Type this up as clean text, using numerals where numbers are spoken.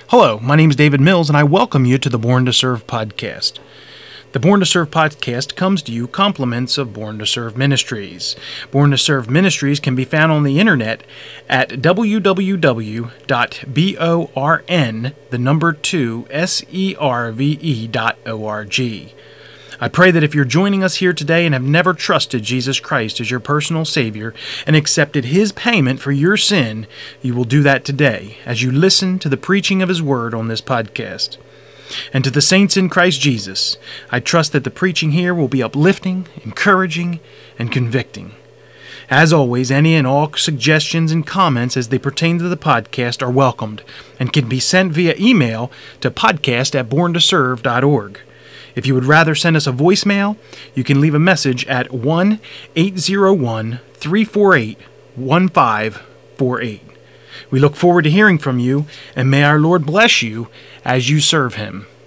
Hello, my name is David Mills, and I welcome you to the Born to Serve podcast. The Born to Serve podcast comes to you compliments of Born to Serve Ministries. Born to Serve Ministries can be found on the internet at www.born2serve.org. I pray that if you're joining us here today and have never trusted Jesus Christ as your personal Savior and accepted His payment for your sin, you will do that today as you listen to the preaching of His Word on this podcast. And to the saints in Christ Jesus, I trust that the preaching here will be uplifting, encouraging, and convicting. As always, any and all suggestions and comments as they pertain to the podcast are welcomed and can be sent via email to podcast@borntoserve.org. If you would rather send us a voicemail, you can leave a message at 1-801-348-1548. We look forward to hearing from you, and may our Lord bless you as you serve Him.